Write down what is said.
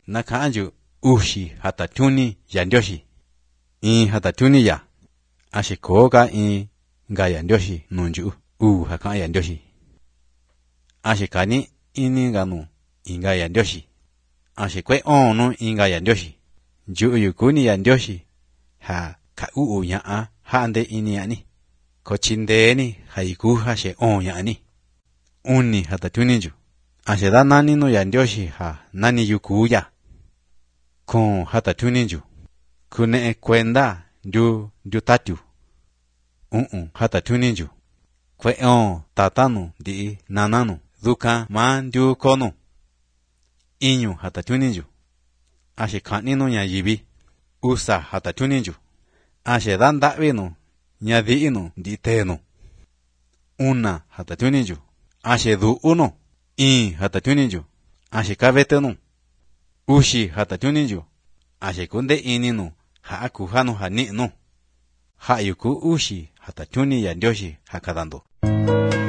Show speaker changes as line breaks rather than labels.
Nakaanju ushi hatatuni yandyoshi. Hatatuni ya. Ashikoga nga yandyoshi nunju. Haka yandyoshi. Ashikani ininganu inga yandyoshi. Ashikwe onu inga yandyoshi. Yukuni yandyoshi. Ha ka ya'a hande ini yani. Kochindeni haiku hashe yani. Uni hatatuninju. Asheda nani no yandyoshi ha nani yukuya. Kon hatatuninju. Kune kwenda ndu tatu. Hatatuninju. Kwe tatanu di nananu. Duka ma ndu kono. Inyu hatatuninju. Ashikani no nyayibi. Usa hatatuninju. Asheda ndavino. Nyadiino di teno. Una hatatuninju. Ashedu uno. Hatatuninju. Ashikabetenu. Ushi hatatuninju. Ashikunde ininu. Haakuhano haninu. Hayuku ushi hatatuni yandyoshi hakadando.